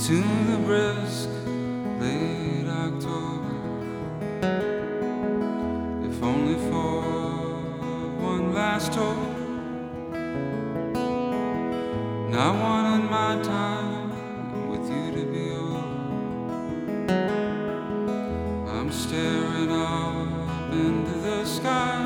to the brisk late October, if only for one last hope. Not wanting my time with you to be over. I'm staring up into the sky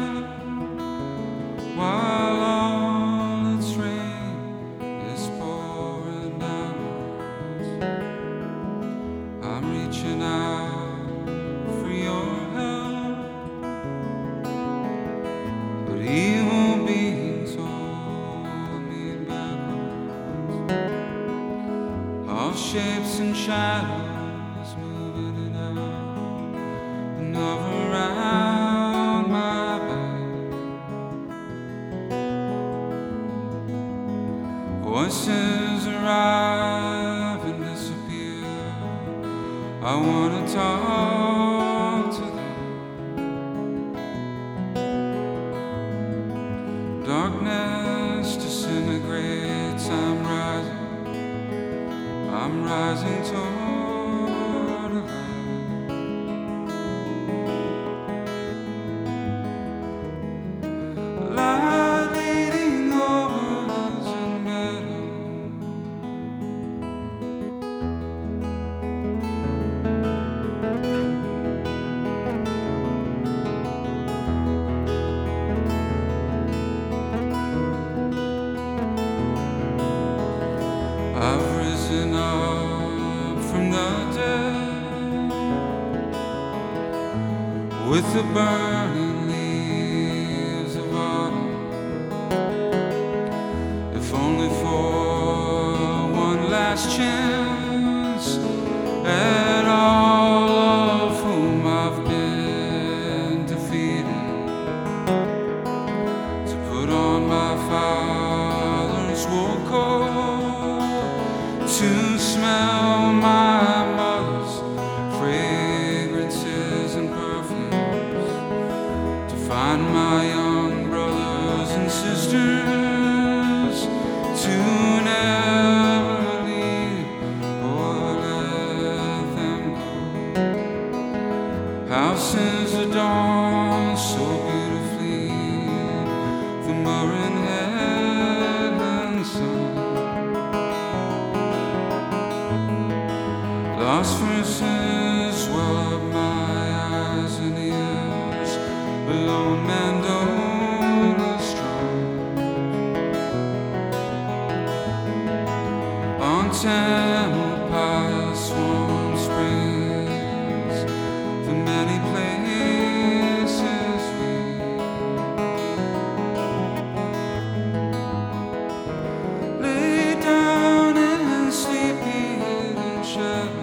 while all its rain is pouring downwards. I'm reaching out for your help, but evil beings hold me backwards. All shapes and shadows moving in and out and over around my back. Voices arrive and disappear. I wanna talk to them. Darkness disintegrates. I'm rising toward a light. Light leading over hills and meadows. I've risen up from the dead with the burning leaves of autumn, if only for one last chance at all of whom I've been defeated, to put on my father's wool coat, to smell my mother's fragrances and perfumes, to find my young brothers and sisters, to never leave or let them go. How since the dawn so beautifully, the murmuring headland sun, lost verses well up my eyes and ears, alone mandola strung on Tamalpais Swamp Springs, the many places we lay down and sleep in shadows.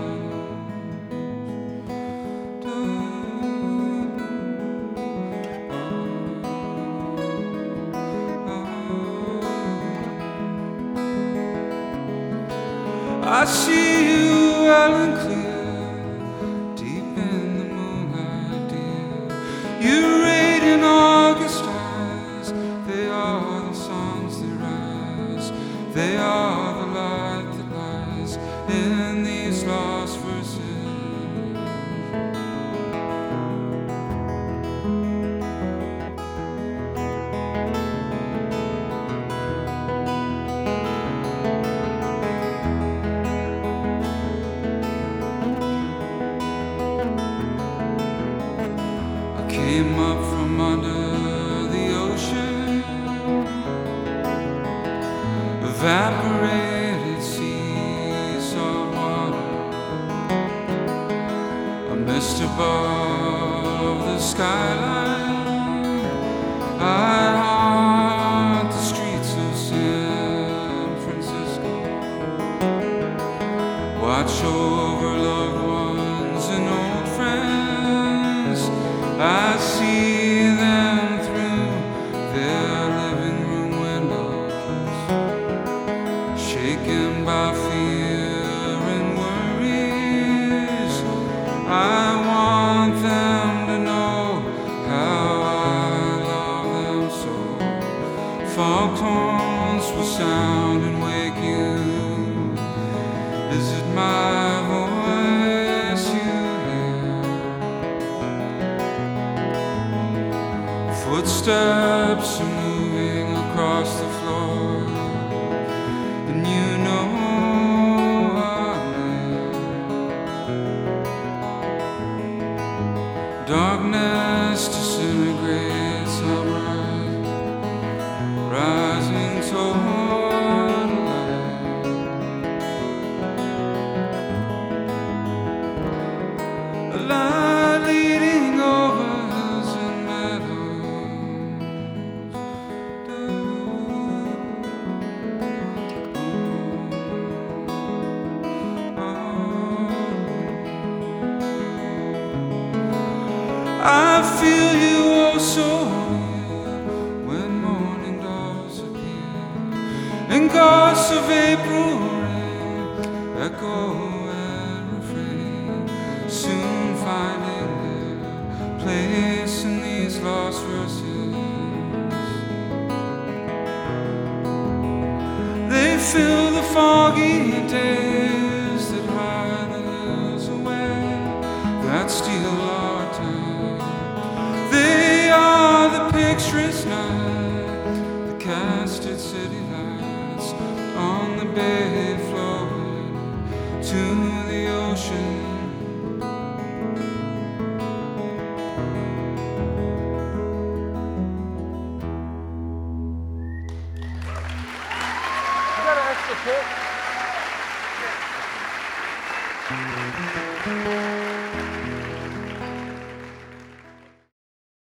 I see you well and clear, deep in the moonlight, dear. Your radiant August eyes, they are the songs that rise, they are the light that lies in these lost verses. Came up from under the ocean, evaporated sea, salt water, a mist above the skyline. I haunt the streets of San Francisco, watch over loved ones and old friends. I see them through their living room windows, shaken by fear and worries. I want them to know how I love them so. Foghorns will sound and wake you Is it my voice you hear? Footsteps are moving across the floor, and you know I'm there. Darkness disintegrates outright, rising toward the light. A light leading over hills and meadows. I feel you oh so near when morning does appear, and gusts of April rain echo and refrain, soon finding their place in these lost verses. They fill the foggy days that hide the hills away, that steal our time. They are the picturesque night, the casted city lights on the bay flowing to the ocean. You got an extra pick?